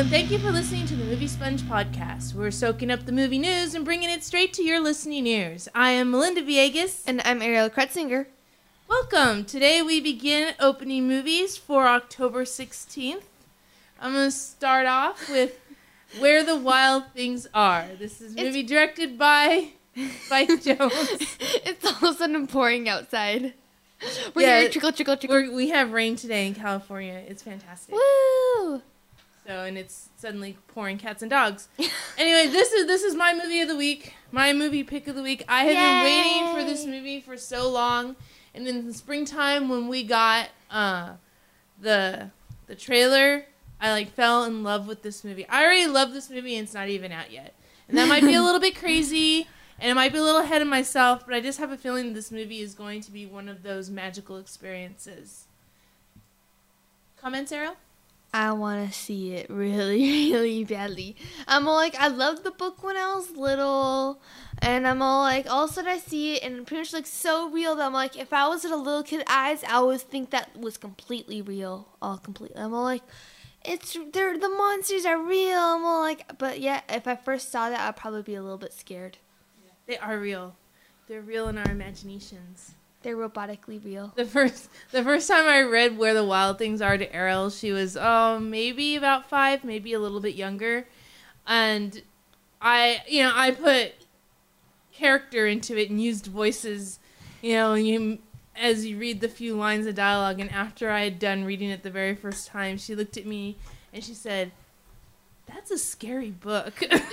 and thank you for listening to the Movie Sponge Podcast. We're soaking up the movie news and bringing it straight to your listening ears. I am Melinda Viegas. And I'm Ariel Kretzinger. Welcome. Today we begin opening movies for October 16th. I'm going to start off with Where the Wild Things Are. This is a movie directed by Spike Jonze. It's all of a sudden pouring outside. We're here, trickle, trickle, trickle. We have rain today in California. It's fantastic. Woo! So, and it's suddenly pouring cats and dogs. Anyway, this is my movie of the week. My movie pick of the week. I have been waiting for this movie for so long. And in the springtime when we got the trailer, I fell in love with this movie. I already love this movie and it's not even out yet. And that might be a little bit crazy and it might be a little ahead of myself, but I just have a feeling this movie is going to be one of those magical experiences. Comments, Ariel? I want to see it really, really badly. I'm all like, I loved the book when I was little, and I'm all like, all of a sudden I see it, and pretty much so real that I'm like, if I was in a little kid's eyes, I would think that was completely real, all completely. I'm all like, the monsters are real. I'm all like, but yeah, if I first saw that, I'd probably be a little bit scared. They are real. They're real in our imaginations. They're robotically real. The first time I read Where the Wild Things Are to Ariel, she was maybe about 5, maybe a little bit younger, and I put character into it and used voices, as you read the few lines of dialogue. And after I had done reading it the very first time, she looked at me and she said, "That's a scary book."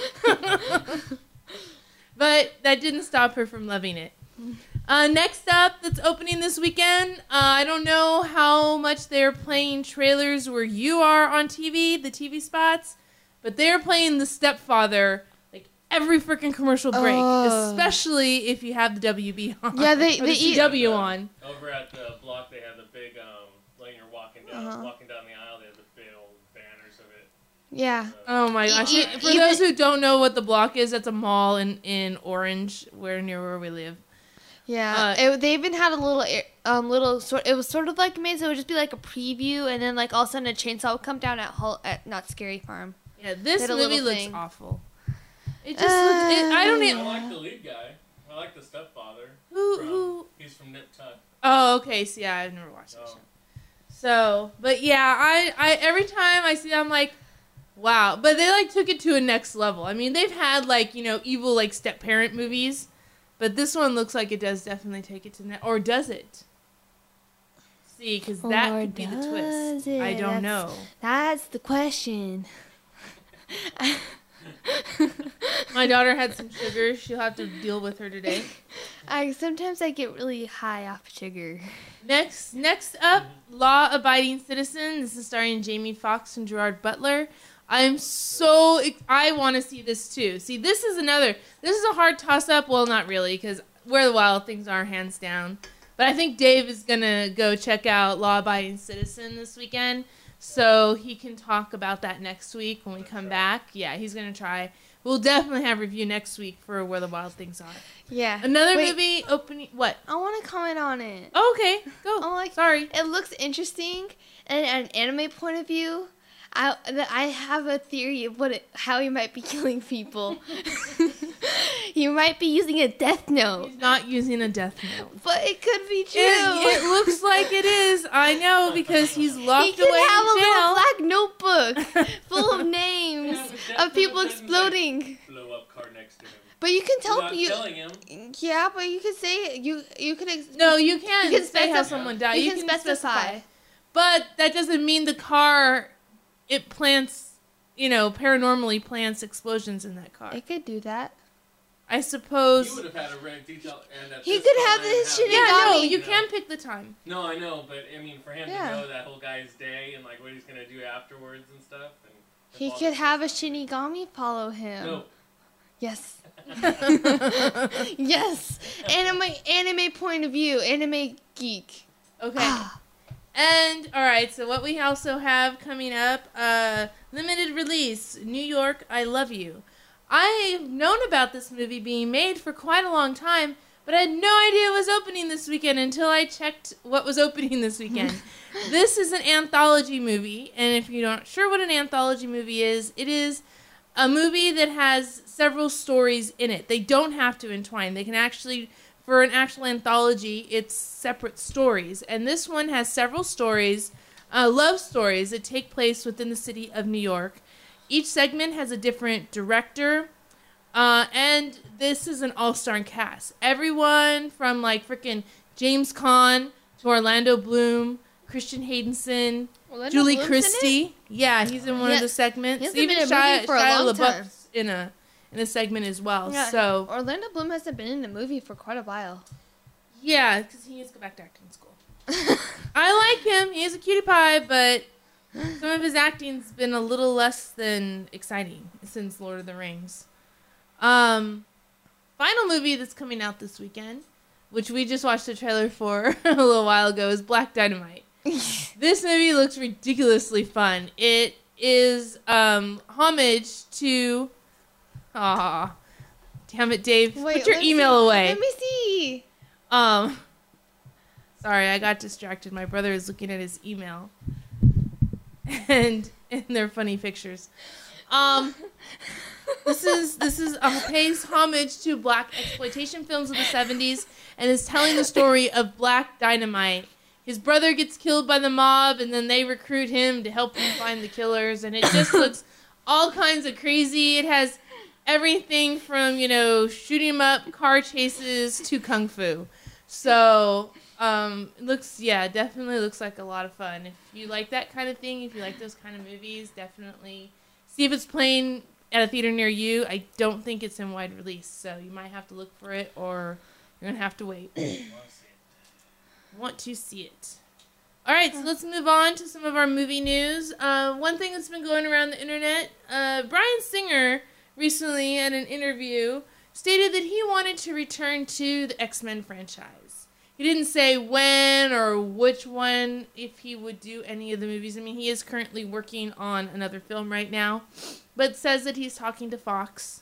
But that didn't stop her from loving it. Next up, that's opening this weekend. I don't know how much they're playing trailers where you are on TV, the TV spots, but they're playing The Stepfather every freaking commercial break, especially if you have the WB on. Yeah, the CW on. Over at the block, they have the big, when you're walking down the aisle, they have the big old banners of it. Yeah. Oh my gosh. For those who don't know what the block is, that's a mall in Orange, near where we live. Yeah, they even had a little it was sort of like a maze. It would just be like a preview, and then all of a sudden a chainsaw would come down at Not Scary Farm. Yeah, this movie looks awful. It just looks. I don't even. I like the lead guy. I like the stepfather. He's from Nip Tuck. Oh, okay. So yeah, I've never watched that show. So, but yeah, I every time I see, I'm like, wow. But they took it to a next level. I mean, they've had evil step parent movies. But this one looks like it does definitely take it to or does it? See, because that could be the twist. I don't know. That's the question. My daughter had some sugar. She'll have to deal with her today. Sometimes I get really high off sugar. Next up, Law Abiding Citizen. This is starring Jamie Foxx and Gerard Butler. I want to see this too. See, this is a hard toss-up. Well, not really, because Where the Wild Things Are, hands down. But I think Dave is going to go check out Law Abiding Citizen this weekend, so he can talk about that next week when we come back. Yeah, he's going to try. We'll definitely have a review next week for Where the Wild Things Are. Yeah. Another movie opening, what? I want to comment on it. Oh, okay, go. Sorry. It looks interesting, and at an anime point of view, I have a theory of how he might be killing people. He might be using a death note. He's not using a death note. But it could be true. It looks like it is. I know, because he's locked away in jail. He could have a little black notebook full of names of people exploding. Blow up car next to him. But you can tell you. Killing him. Yeah, but you can say you can. No, you can't. You can say how someone died. You can specify. But that doesn't mean the car. It plants, paranormally plants explosions in that car. It could do that. I suppose. You would have had a very detailed. He could have this Shinigami. Yeah, no, you can pick the time. No, I know, but I mean, for him to know that whole guy's day and what he's gonna do afterwards and stuff. And he could have a Shinigami follow him. No. Yes. Yes. Anime point of view. Anime geek. Okay. And, alright, so what we also have coming up, limited release, New York, I Love You. I've known about this movie being made for quite a long time, but I had no idea it was opening this weekend until I checked what was opening this weekend. This is an anthology movie, and if you're not sure what an anthology movie is, it is a movie that has several stories in it. They don't have to entwine. They can actually, for an actual anthology, it's separate stories. And this one has several stories, love stories that take place within the city of New York. Each segment has a different director, and this is an all-star cast. Everyone from like freaking James Caan to Orlando Bloom, Christian Haydenson, Julie Christie. Yeah, he's in one of the segments. Even Shia LaBeouf's in a segment as well. Yeah, so Orlando Bloom hasn't been in a movie for quite a while. Yeah, because he needs to go back to acting school. I like him. He is a cutie pie, but some of his acting's been a little less than exciting since Lord of the Rings. Final movie that's coming out this weekend, which we just watched the trailer for a little while ago, is Black Dynamite. This movie looks ridiculously fun. It is homage to... Aw. Damn it, Dave. Put your email away. Let me see. Sorry, I got distracted. My brother is looking at his email. And they're funny pictures. This is pays homage to black exploitation films of the 70s and is telling the story of Black Dynamite. His brother gets killed by the mob, and then they recruit him to help him find the killers, and it just looks all kinds of crazy. It has everything from, shooting 'em up, car chases, to kung fu. So, definitely looks like a lot of fun. If you like that kind of thing, if you like those kind of movies, definitely see if it's playing at a theater near you. I don't think it's in wide release, so you might have to look for it, or you're going to have to wait. Want to see it. All right, so let's move on to some of our movie news. One thing that's been going around the internet, Bryan Singer recently in an interview stated that he wanted to return to the X-Men franchise. He didn't say when or which one, if he would do any of the movies. I mean, he is currently working on another film right now, but says that he's talking to Fox.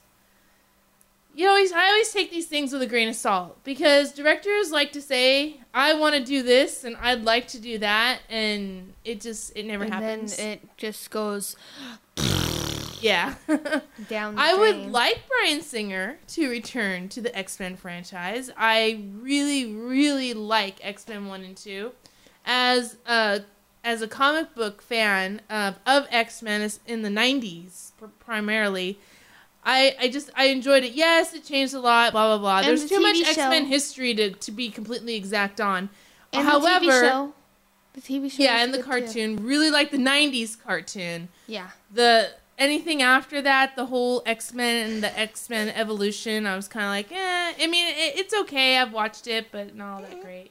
I always take these things with a grain of salt, because directors like to say, I want to do this and I'd like to do that, and it never happens. And then it just goes yeah. down the I drain. would like Bryan Singer to return to the X-Men franchise. I really, really like X-Men 1 and 2. As a comic book fan of X-Men in the 90s, primarily, I enjoyed it. Yes, it changed a lot, blah, blah, blah. And There's too much TV show. X-Men history to be completely exact on. And However, the TV show. yeah, was and the good cartoon. too. Really like the 90s cartoon. Yeah. Anything after that, the whole X-Men and the X-Men evolution, I was kind of like, I mean, it's okay. I've watched it, but not all that great.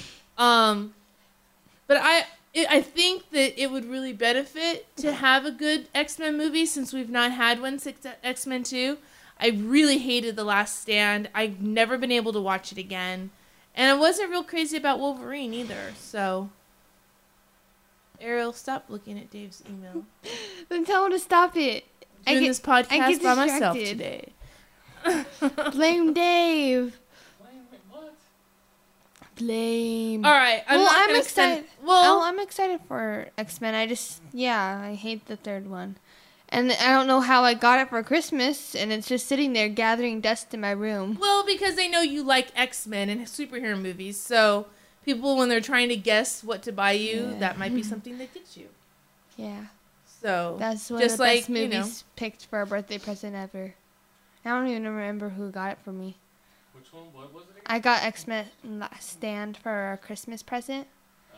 But I think that it would really benefit to have a good X-Men movie, since we've not had one since X-Men 2. I really hated The Last Stand. I've never been able to watch it again. And I wasn't real crazy about Wolverine either, so... Ariel, stop looking at Dave's email. Then tell him to stop it. I'm doing this podcast by myself today. Blame Dave. What? Blame. All right. I'm excited. I'm excited for X-Men. I hate the third one. And I don't know how I got it for Christmas, and it's just sitting there gathering dust in my room. Well, because they know you like X-Men and superhero movies, so people, when they're trying to guess what to buy you, that might be something that gets you. Yeah. So that's one just of the like, best movies picked for a birthday present ever. I don't even remember who got it for me. Which one? What was it again? I got X-Men Last Stand for a Christmas present.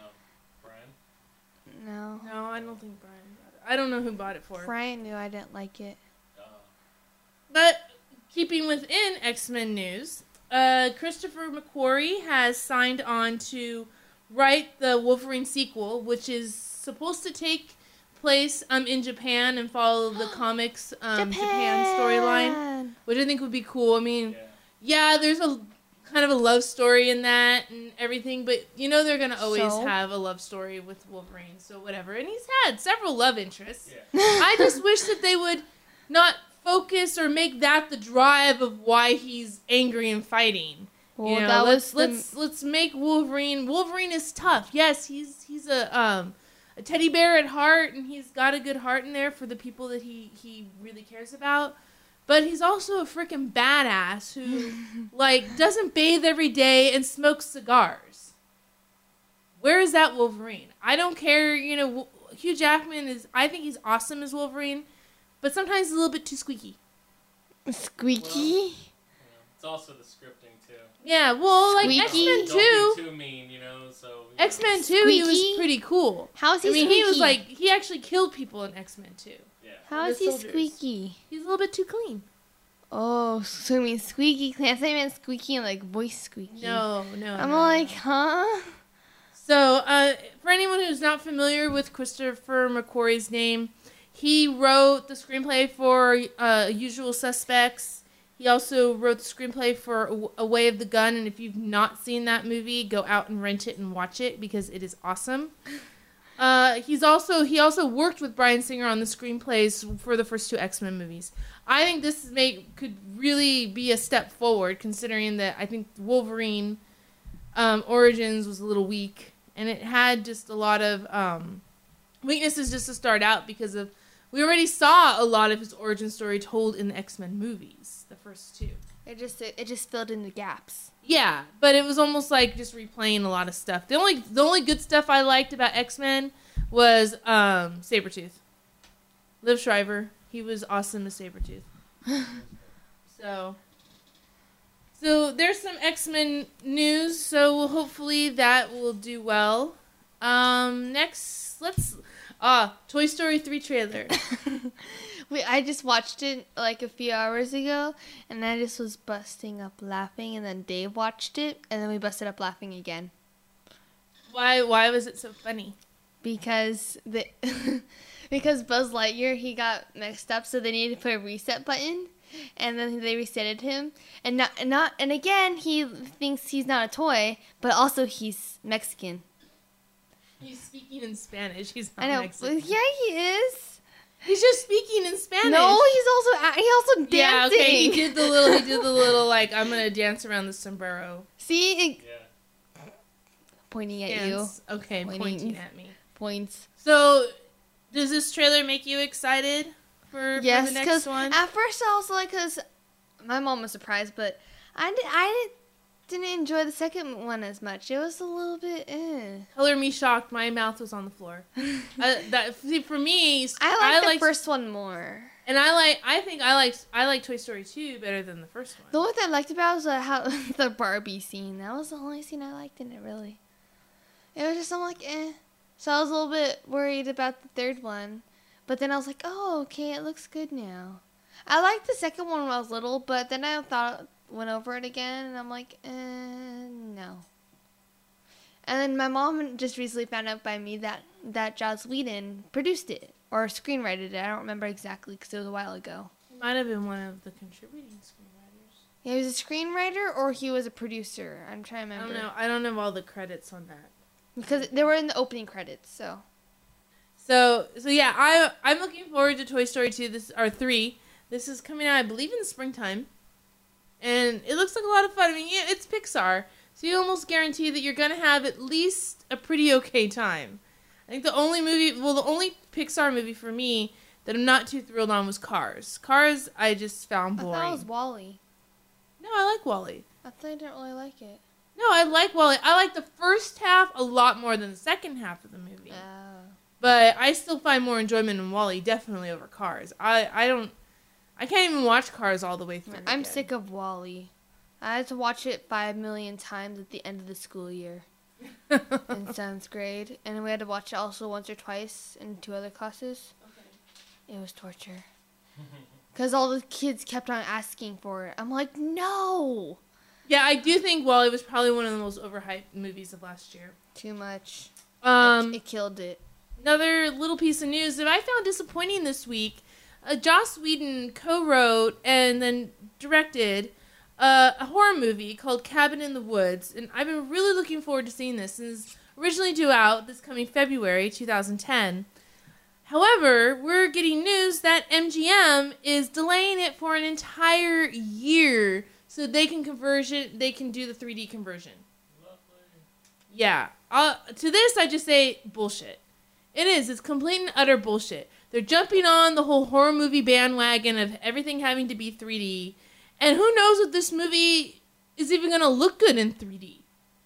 Brian? No. No, I don't think Brian got it. I don't know who bought it for. Brian knew I didn't like it. But keeping within X-Men news, Christopher McQuarrie has signed on to write the Wolverine sequel, which is supposed to take place in Japan and follow the comics Japan storyline, which I think would be cool. I mean, yeah, there's a kind of a love story in that and everything, but they're going to always have a love story with Wolverine, so whatever. And he's had several love interests. Yeah. I just wish that they would not focus or make that the drive of why he's angry and fighting. Well, you know, that was let's make Wolverine. Wolverine is tough. Yes, he's a teddy bear at heart, and he's got a good heart in there for the people that he really cares about. But he's also a freaking badass who like doesn't bathe every day and smokes cigars. Where is that Wolverine? I don't care. You know, Hugh Jackman I think he's awesome as Wolverine, but sometimes he's a little bit too squeaky. Squeaky? Well, it's also the scripting too. Yeah, well, like Squeaky? X-Men 2. Don't be too mean, you know. So X-Men 2, he was Squeaky? pretty cool. How is he I mean, squeaky? he was like, he actually killed people in X-Men 2. Yeah. How is the he soldiers. squeaky? He's a little bit too clean. Oh, so you mean squeaky clean? I thought you meant squeaky and like voice squeaky. No. I'm like, huh? So, for anyone who's not familiar with Christopher McQuarrie's name, he wrote the screenplay for Usual Suspects. He also wrote the screenplay for A Way of the Gun, and if you've not seen that movie, go out and rent it and watch it because it is awesome. He also worked with Bryan Singer on the screenplays for the first 2 X-Men movies. I think this could really be a step forward, considering that I think Wolverine Origins was a little weak, and it had just a lot of weaknesses just to start out because of we already saw a lot of his origin story told in the X-Men movies, the first 2. It just filled in the gaps. Yeah, but it was almost like just replaying a lot of stuff. The only good stuff I liked about X-Men was Sabretooth. Liv Schreiber, he was awesome as Sabretooth. So there's some X-Men news, so hopefully that will do well. Next, Toy Story 3 trailer. I just watched it like a few hours ago, and I just was busting up laughing, and then Dave watched it, and then we busted up laughing again. Why was it so funny? Because because Buzz Lightyear, he got mixed up, so they needed to put a reset button, and then they resetted him, and again he thinks he's not a toy, but also he's Mexican. He's speaking in Spanish. He's not I know. Mexican. Yeah, he is. He's just speaking in Spanish. No, he's also dancing. Yeah, okay. He did the little like I'm gonna dance around the sombrero. See, Yeah. pointing at Dance. you. Okay, pointing at me. Points. So, does this trailer make you excited for Yes, the next because one? at first I was like, because my mom was surprised, but I didn't enjoy the second one as much. It was a little bit. Color me shocked. My mouth was on the floor. For me, I like the first one more. and I like Toy Story 2 better than the first one. The only thing I liked about it was how the Barbie scene. That was the only scene I liked in it, really. It was just, I'm like, eh. So I was a little bit worried about the third one. But then I was like, oh, okay, it looks good now. I liked the second one when I was little, but then I went over it again, and I'm like, no. And then my mom just recently found out by me that Joss Whedon produced it, or screenwrited it. I don't remember exactly because it was a while ago. He might have been one of the contributing screenwriters. Yeah, he was a screenwriter, or he was a producer. I'm trying to remember. I don't know all the credits on that. Because they were in the opening credits, so. So yeah, I'm looking forward to Toy Story 3. This is coming out, I believe, in the springtime. And it looks like a lot of fun. I mean, yeah, it's Pixar, so you almost guarantee that you're going to have at least a pretty okay time. I think the only Pixar movie for me that I'm not too thrilled on was Cars. Cars, I just found boring. I thought it was WALL-E. No, I like WALL-E. I thought I didn't really like it. No, I like WALL-E. I like the first half a lot more than the second half of the movie. But I still find more enjoyment in WALL-E, definitely over Cars. I can't even watch Cars all the way through. I'm sick of WALL-E. I had to watch it 5 million times at the end of the school year in 7th grade. And we had to watch it also once or twice in 2 other classes. Okay. It was torture. Because all the kids kept on asking for it. I'm like, no! Yeah, I do think WALL-E was probably one of the most overhyped movies of last year. Too much. It killed it. Another little piece of news that I found disappointing this week. Joss Whedon co-wrote and then directed a horror movie called Cabin in the Woods, and I've been really looking forward to seeing this. It's originally due out this coming February 2010. However, we're getting news that MGM is delaying it for an entire year so so they can do the 3D conversion. Lovely. Yeah. To this, I just say bullshit. It is. It's complete and utter bullshit. They're jumping on the whole horror movie bandwagon of everything having to be 3D. And who knows if this movie is even going to look good in 3D.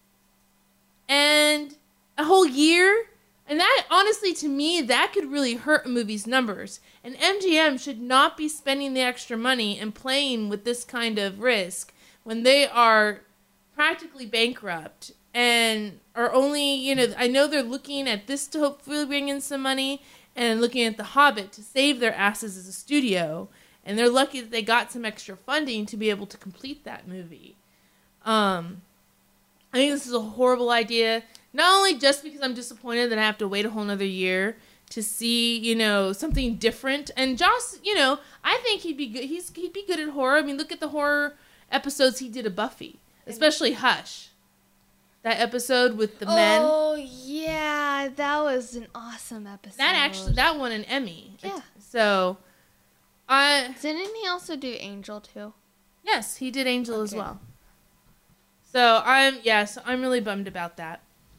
And a whole year. And that, honestly, to me, that could really hurt a movie's numbers. And MGM should not be spending the extra money and playing with this kind of risk when they are practically bankrupt and are only, I know they're looking at this to hopefully bring in some money and looking at The Hobbit to save their asses as a studio. And they're lucky that they got some extra funding to be able to complete that movie. I think this is a horrible idea. Not only just because I'm disappointed that I have to wait a whole nother year to see, something different. And Joss, I think he'd be good. He'd be good at horror. I mean, look at the horror episodes he did of Buffy, especially Hush. That episode with the men. Oh yeah, that was an awesome episode. That won an Emmy. Yeah. So, didn't he also do Angel too? Yes, he did Angel as well. So I'm really bummed about that.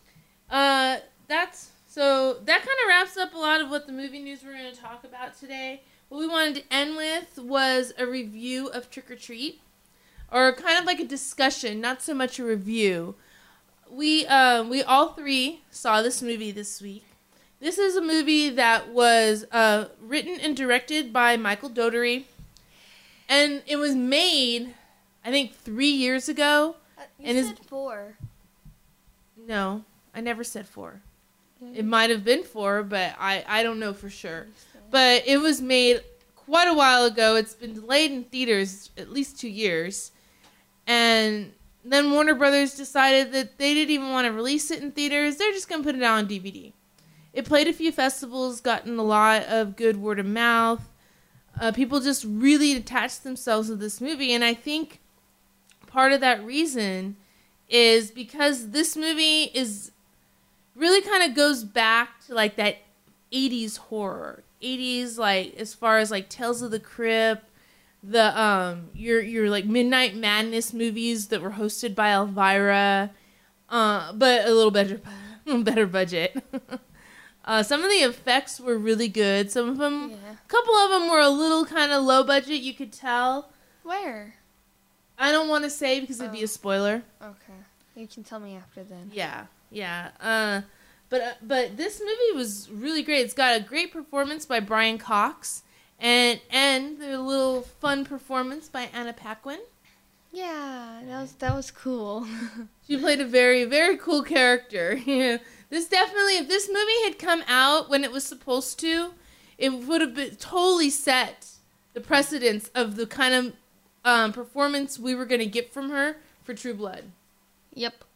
So that kind of wraps up a lot of what the movie news we're going to talk about today. What we wanted to end with was a review of Trick or Treat, or kind of like a discussion, not so much a review. We all three saw this movie this week. This is a movie that was written and directed by Michael Dougherty, and it was made, I think, 3 years ago. You said 4. No, I never said 4. It might have been 4, but I don't know for sure. But it was made quite a while ago. It's been delayed in theaters at least 2 years. And then Warner Brothers decided that they didn't even want to release it in theaters. They're just going to put it out on DVD. It played a few festivals, gotten a lot of good word of mouth. People just really attached themselves to this movie. And I think part of that reason is because this movie is really kind of goes back to like that 80s horror. 80s, like as far as like Tales of the Crypt, the your like Midnight Madness movies that were hosted by Elvira, but a little better budget. Some of the effects were really good. Some of them, a couple of them were a little kind of low budget. You could tell. Where? I don't want to say because it'd be a spoiler. Okay, you can tell me after then. Yeah. But this movie was really great. It's got a great performance by Brian Cox, and a little fun performance by Anna Paquin. Yeah, that was cool. She played a very, very cool character. This definitely, if this movie had come out when it was supposed to, it would have been totally set the precedence of the kind of performance we were going to get from her for True Blood. Yep.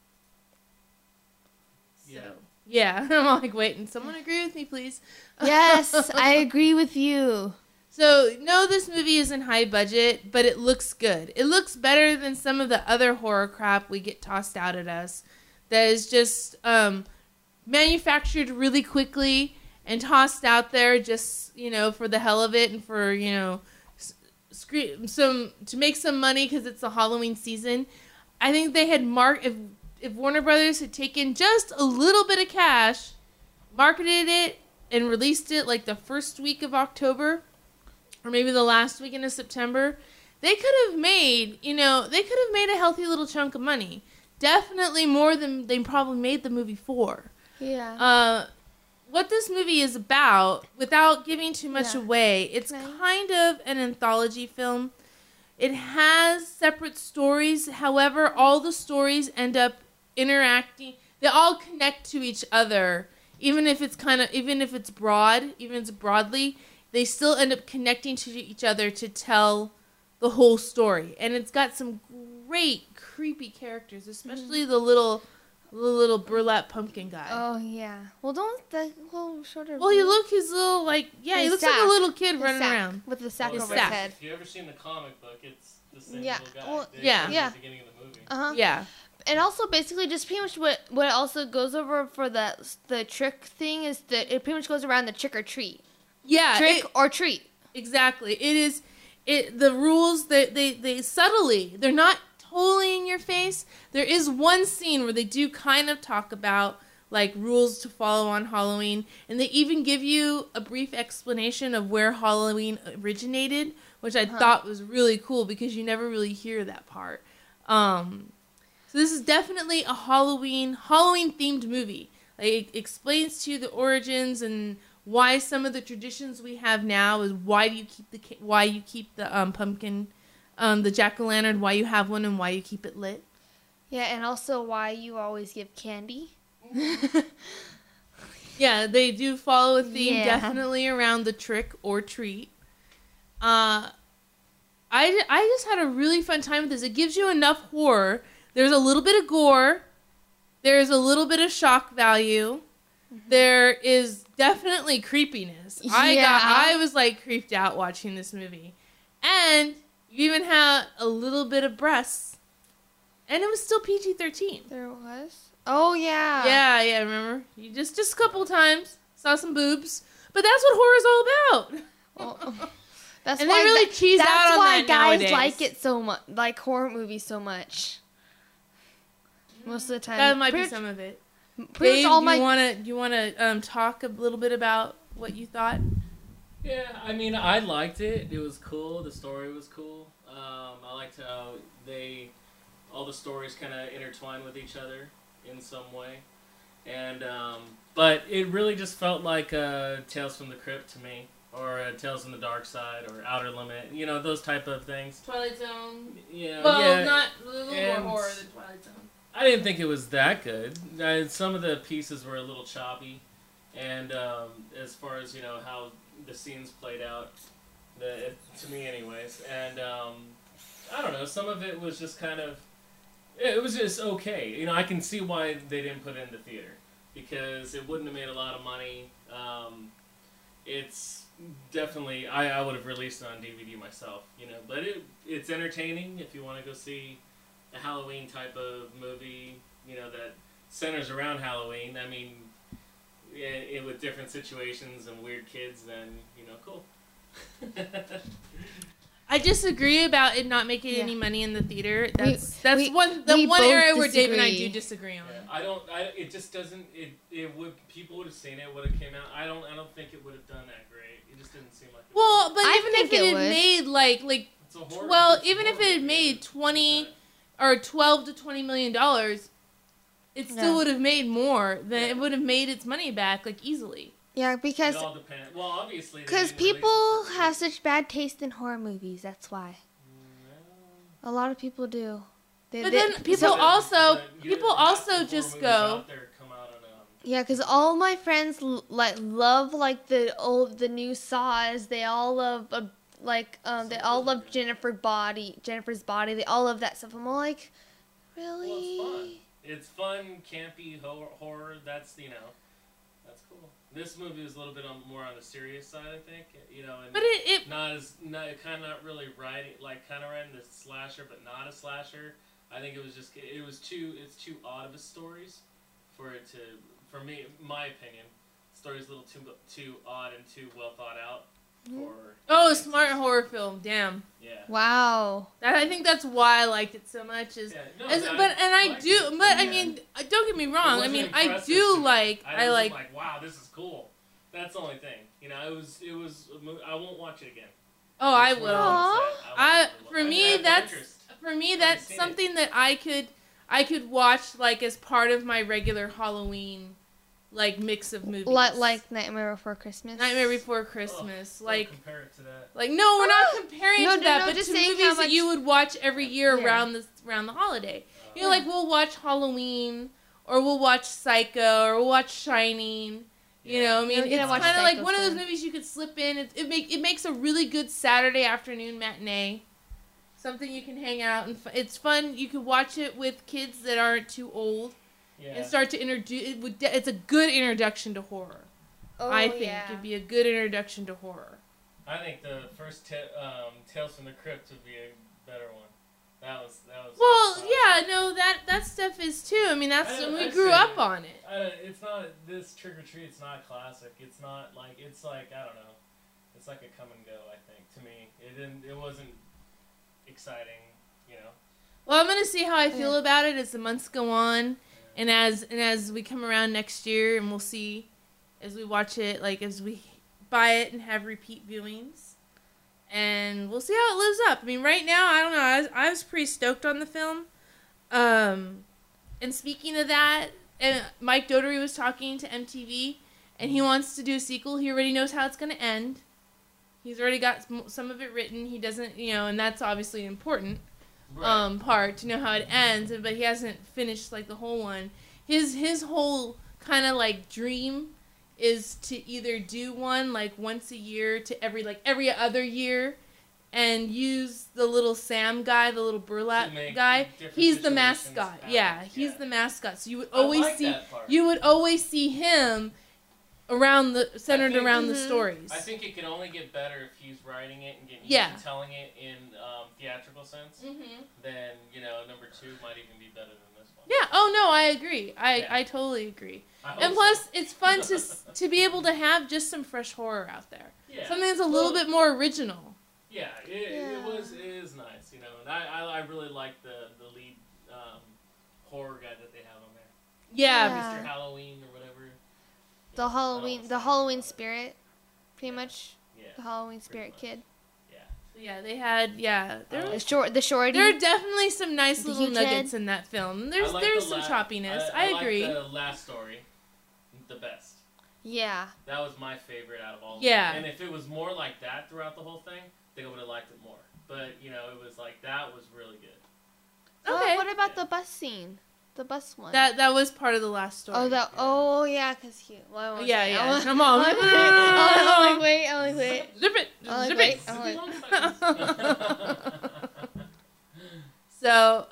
So, yeah. I'm like, wait, someone agree with me, please? Yes, I agree with you. So, no, this movie isn't high budget, but it looks good. It looks better than some of the other horror crap we get tossed out at us that is just manufactured really quickly and tossed out there just, for the hell of it and for, to make some money because it's the Halloween season. I think they had if Warner Brothers had taken just a little bit of cash, marketed it, and released it like the first week of October, or maybe the last weekend of September, they could have made, a healthy little chunk of money. Definitely more than they probably made the movie for. Yeah. What this movie is about, without giving too much away, it's kind of an anthology film. It has separate stories. However, all the stories end up interacting. They all connect to each other. Even if it's broadly, they still end up connecting to each other to tell the whole story. And it's got some great creepy characters, especially the little burlap pumpkin guy. Oh yeah. Well, don't the little shorter. Well, he looks like a little kid running around with the sack over his sack. head. If you ever seen the comic book, it's the same Yeah. little guy. Well, At the beginning of the movie. Yeah. And also, basically, just pretty much what also goes over for the trick thing is that it pretty much goes around the trick or treat. Yeah. Trick or treat. Exactly. It is. the rules they subtly, they're not totally in your face. There is one scene where they do kind of talk about like rules to follow on Halloween, and they even give you a brief explanation of where Halloween originated, which I thought was really cool because you never really hear that part. So this is definitely a Halloween themed movie. Like, it explains to you the origins and why some of the traditions we have now is why you keep the pumpkin, the jack-o'-lantern, why you have one and why you keep it lit. Yeah, and also why you always give candy. Yeah, they do follow a theme, Yeah. definitely around the trick or treat. I just had a really fun time with this. It gives you enough horror. There's a little bit of gore. There's a little bit of shock value. There is definitely creepiness. I was like creeped out watching this movie. And you even had a little bit of breasts. And it was still PG-13. There was? Oh, yeah. Yeah, remember? You just a couple times saw some boobs. But that's what horror's all about. Well, that's And why they really cheese out that's on why that guys nowadays. like it so much, like horror movies so much. Most of the time. That might be Pretty- some of it. Pretty Dave, much all do my you wanna talk a little bit about what you thought? Yeah, I mean, I liked it. It was cool. The story was cool. I liked how all the stories kind of intertwine with each other in some way. And, but it really just felt like Tales from the Crypt to me, or Tales from the Dark Side, or Outer Limit, you know, those type of things. Twilight Zone. Yeah, Well, yeah. not a little and- more horror than Twilight Zone. I didn't think it was that good. Some of the pieces were a little choppy, and as far as, you know, how the scenes played out, to me anyways, and I don't know, some of it was just kind of, it was just okay. You know, I can see why they didn't put it in the theater, because it wouldn't have made a lot of money. It's definitely, I would have released it on DVD myself, you know, but it's entertaining if you want to go see a Halloween type of movie, you know, that centers around Halloween. I mean, with different situations and weird kids, then, you know, cool. I disagree about it not making Yeah. any money in the theater. That's we one both area where Dave and I disagree. do disagree on. Yeah, it just doesn't, it would, people would have seen it, would have came out. I don't think it would have done that great. It just didn't seem like it. Well, but I even think if it it had would. made like It's a horror, well, it's a even if horror it had movie. made 20 or 12 to 20 million dollars, it still Yeah. would have made more than it would have made its money back like easily. Yeah, It because all depends. Well, obviously, they because didn't release it people for have release. such bad taste in horror movies. That's why. A lot of people do. But then people So- also- but you people didn't have also the horror just movies go- out there come out on, Yeah, because all my friends love like the new Saws. They all love they all love Jennifer's Body. They all love that stuff. I'm all like, really? Well, it's fun. It's fun, campy horror. That's, you know, that's cool. This movie was a little bit more on the serious side, I think. You know, and But it kind of not really riding the slasher, but not a slasher. I think it's too odd of a stories for it to, for me, my opinion, the story's a little too odd and too well thought out for. oh, smart horror film. Damn. Yeah. Wow. I think that's why I liked it so much. Is Yeah, no, as, I but and I liked do. it, But I yeah. mean, don't get me wrong. I wasn't mean, I impressive do to me. like. I wasn't like. like, wow, this is cool. That's the only thing. You know, it was. I won't watch it again. Oh, I It's will. one of those that I won't- for I me have no that's interest. for me haven't that's seen it. something that I could watch like as part of my regular Halloween like mix of movies. Like Nightmare Before Christmas. Nightmare Before Christmas. Don't Like compare it to that. no, we're not comparing No, to that, no, but just to saying movies how that much- you would watch every year Yeah. around the holiday. You know, like we'll watch Halloween or we'll watch Psycho or we'll watch Shining. You know, I mean, We're gonna it's watch kind of like Psycho one of those soon. movies you could slip in. It makes a really good Saturday afternoon matinee. Something you can hang out and it's fun. You could watch it with kids that aren't too old Yeah. and start to introduce. It's a good introduction to horror. Oh, I think yeah. it'd be a good introduction to horror. I think the first Tales from the Crypt would be a better one. That was. Well, fun. yeah, no, that stuff is too. I mean, we grew up on it. It's not this Trick or Treat. It's not classic. It's not like I don't know. It's like a come and go. I think to me, it wasn't exciting. You know. Well, I'm gonna see how I feel about it as the months go on, and as we come around next year, and we'll see as we watch it, like as we buy it and have repeat viewings, and we'll see how it lives up. I mean, right now, I don't know. I was pretty stoked on the film. And speaking of that, Mike Dougherty was talking to MTV, and he wants to do a sequel. He already knows how it's gonna end. He's already got some of it written. He doesn't, and that's obviously important. Right. Part to know how it ends, but he hasn't finished like the whole one. His whole kind of like dream is to either do one like once a year to every other year, and use the little Sam guy, the little burlap guy. He's the mascot. Happen. Yeah, he's the mascot. So you would always that part. you would always see him centered around the stories. I think it can only get better if he's writing it and getting used to telling it in theatrical sense. Then number 2 might even be better than this one. Yeah. Oh no, I agree. I totally agree. And plus, it's fun to be able to have just some fresh horror out there. Yeah. Something that's a little bit more original. Yeah, it is nice, and I really like the lead horror guy that they have on there. Yeah. Mr. Halloween or whatever. The Halloween spirit, pretty much. Yeah. The Halloween spirit kid. Yeah, they had The shorty. There are definitely some nice The little huge nuggets head. in that film. There's some choppiness. I agree. like the last story the best. Yeah. That was my favorite out of all. Yeah. And if it was more like that throughout the whole thing, I think I would have liked it more. But it was like that was really good. Okay. What about the bus scene? The bus one. That was part of the last story. Yeah, because he. Well, I won't Yeah, say. yeah. Come on. I'm like, wait. Zip it. I'm Zip like, it. wait. So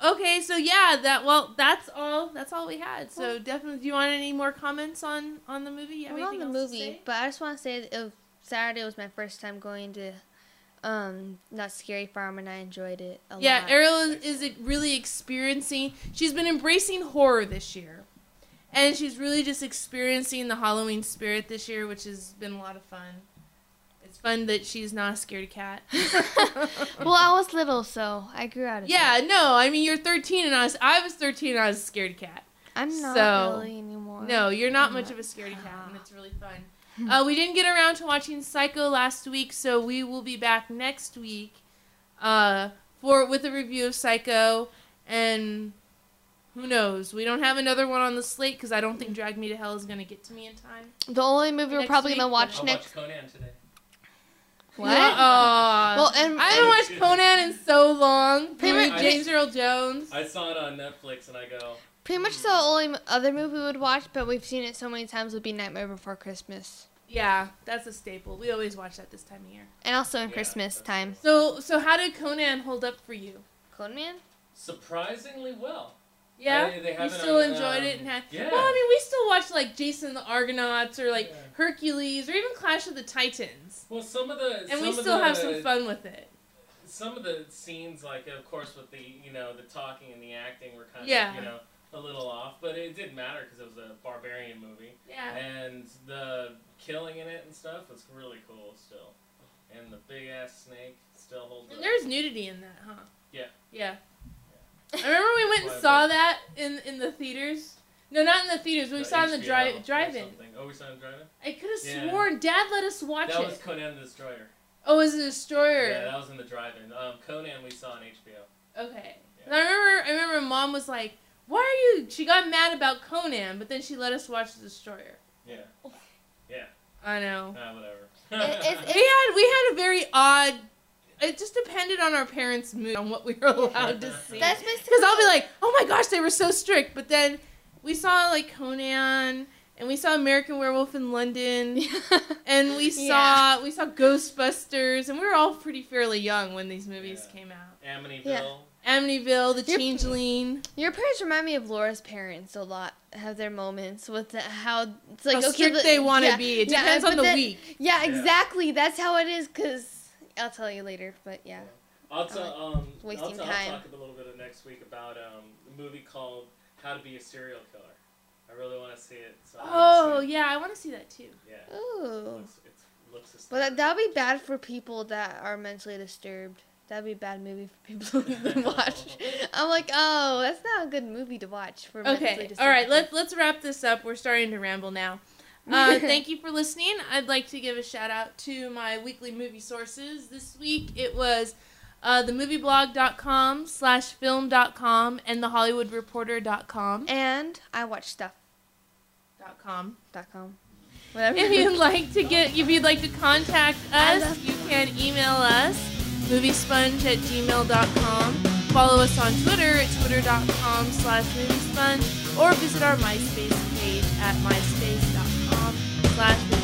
that's all we had. So definitely, do you want any more comments on the movie? You have I'm on anything the else to movie, say? but I just want to say that Saturday was my first time going to Not Scary Farm, and I enjoyed it a lot. Yeah, Ariel is really experiencing. She's been embracing horror this year, and she's really just experiencing the Halloween spirit this year, which has been a lot of fun. It's fun that she's not a scaredy cat. Well, I was little, so I grew out of it. Yeah, no, I mean you're 13, and I was 13, and I was a scaredy cat. I'm not So, really anymore. No, you're not much of a scaredy cat, and it's really fun. We didn't get around to watching Psycho last week, so we will be back next week with a review of Psycho, and who knows? We don't have another one on the slate because I don't think Drag Me to Hell is going to get to me in time. The only movie we're Next probably week, gonna watch I'll next. watch Conan today. What? Well, and I haven't watched Conan in so long. Pretty much- James Earl Jones. I saw it on Netflix and I go, pretty much the only other movie we would watch, but we've seen it so many times, would be Nightmare Before Christmas, Yeah, that's a staple. We always watch that this time of year. and also in Yeah, Christmas that's time. true. So how did Conan hold up for you? Conan. surprisingly well. Yeah, They you have it still on, enjoyed it and had. yeah. Well, I mean, we still watch like Jason and the Argonauts or like Yeah. Hercules or even Clash of the Titans, Well, some of the and we still have some fun with it. Some of the scenes, like of course with the the talking and the acting were kind Yeah. of a little off, but it didn't matter because it was a barbarian movie, Yeah. and the killing in it and stuff was really cool still, and the big ass snake still holds And up. there's nudity in that, huh? Yeah. Yeah. I remember we went and Quite a saw bit. that in the theaters. No, not in the theaters. We saw it in the HBO or drive-in. something. Oh, we saw it in the drive-in. I could have Yeah. sworn Dad let us watch That it. was Conan the Destroyer. Oh, was it a Destroyer? Yeah, that was in the drive-in. Conan we saw on HBO. Okay. Yeah. And I remember Mom was like, "Why are you?" She got mad about Conan, but then she let us watch the Destroyer. Yeah. Yeah. I know. Whatever. We had a very odd. It just depended on our parents' mood on what we were allowed to see. That's basically. Because I'll be like, "Oh my gosh, they were so strict," but then we saw like Conan, and we saw American Werewolf in London, and we saw Ghostbusters, and we were all pretty fairly young when these movies came out. Amityville. Amityville, The Your- Changeling. Your parents remind me of Laura's parents a lot. Have their moments with how it's like How strict but- they want to yeah, be. It yeah, depends but on the then- week. Yeah, Yeah. exactly. That's how it is. Cause I'll tell you later. But yeah. I'll talk wasting I'll time. talk a little bit of next week about a movie called How to Be a Serial Killer. I really want to see it. So Oh yeah, I want to see that too. yeah. Ooh. It looks hysterical. But that'd be bad for people that are mentally disturbed. That'd be a bad movie for people to watch. I'm like, oh, that's not a good movie to watch for mentally Okay, disturbed all right, people. let's wrap this up. We're starting to ramble now. Thank you for listening. I'd like to give a shout out to my weekly movie sources. This week it was themovieblog.com/film.com and thehollywoodreporter.com. And I watch stuff. .com. Whatever. If you'd like to contact us, you can email us moviesponge@gmail.com. Follow us on Twitter at twitter.com/moviesponge or visit our MySpace page at myspace.com/moviesponge.